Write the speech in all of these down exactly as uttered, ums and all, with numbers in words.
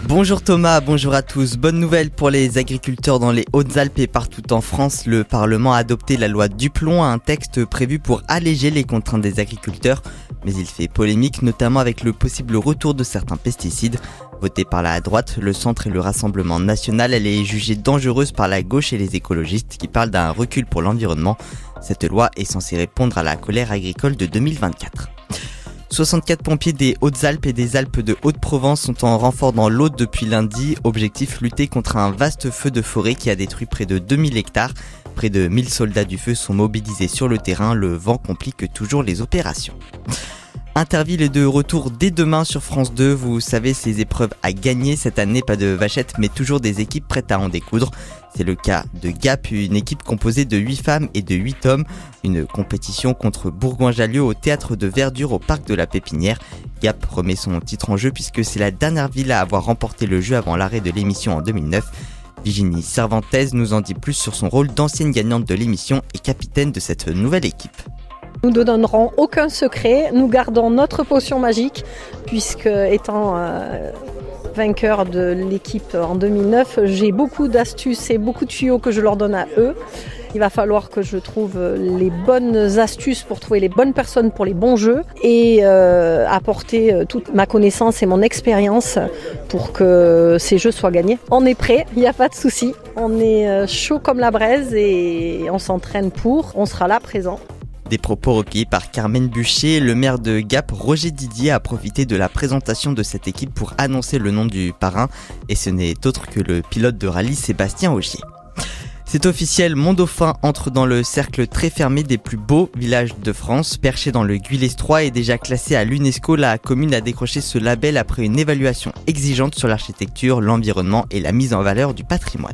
Bonjour Thomas, bonjour à tous. Bonne nouvelle pour les agriculteurs dans les Hautes-Alpes et partout en France. Le Parlement a adopté la loi Duplon, un texte prévu pour alléger les contraintes des agriculteurs. Mais il fait polémique, notamment avec le possible retour de certains pesticides. Votée par la droite, le centre et le Rassemblement national, elle est jugée dangereuse par la gauche et les écologistes qui parlent d'un recul pour l'environnement. Cette loi est censée répondre à la colère agricole de deux mille vingt-quatre. soixante-quatre pompiers des Hautes-Alpes et des Alpes de Haute-Provence sont en renfort dans l'Aude depuis lundi. Objectif, lutter contre un vaste feu de forêt qui a détruit près de deux mille hectares. Près de mille soldats du feu sont mobilisés sur le terrain. Le vent complique toujours les opérations. Interville est de retour dès demain sur France deux. Vous savez, ces épreuves à gagner cette année, pas de vachettes, mais toujours des équipes prêtes à en découdre. C'est le cas de Gap, une équipe composée de huit femmes et de huit hommes. Une compétition contre Bourgoin-Jallieu au théâtre de Verdure au parc de la Pépinière. Gap remet son titre en jeu puisque c'est la dernière ville à avoir remporté le jeu avant l'arrêt de l'émission en deux mille neuf. Virginie Cervantes nous en dit plus sur son rôle d'ancienne gagnante de l'émission et capitaine de cette nouvelle équipe. Nous ne donnerons aucun secret, nous gardons notre potion magique puisque étant euh, vainqueur de l'équipe en deux mille neuf, j'ai beaucoup d'astuces et beaucoup de tuyaux que je leur donne à eux. Il va falloir que je trouve les bonnes astuces pour trouver les bonnes personnes pour les bons jeux et euh, apporter toute ma connaissance et mon expérience pour que ces jeux soient gagnés. On est prêt, il n'y a pas de souci. On est chaud comme la braise et on s'entraîne pour, on sera là présent. Des propos recueillis par Carmen Bucher. Le maire de Gap, Roger Didier, a profité de la présentation de cette équipe pour annoncer le nom du parrain. Et ce n'est autre que le pilote de rallye Sébastien Ogier. C'est officiel, Mont-Dauphin entre dans le cercle très fermé des plus beaux villages de France. Perché dans le Guillestroy et déjà classé à l'UNESCO, la commune a décroché ce label après une évaluation exigeante sur l'architecture, l'environnement et la mise en valeur du patrimoine.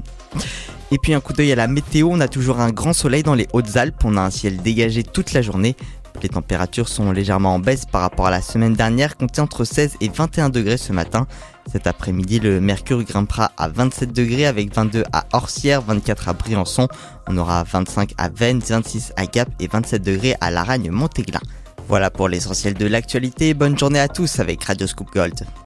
Et puis un coup d'œil à la météo, on a toujours un grand soleil dans les Hautes-Alpes, on a un ciel dégagé toute la journée. Les températures sont légèrement en baisse par rapport à la semaine dernière, comptées entre seize et vingt et un degrés ce matin. Cet après-midi, le mercure grimpera à vingt-sept degrés avec vingt-deux à Orsières, vingt-quatre à Briançon. On aura vingt-cinq à Veynes, vingt-six à Gap et vingt-sept degrés à Laragne-Montéglin. Voilà pour l'essentiel de l'actualité. Bonne journée à tous avec Radio Scoop Gold.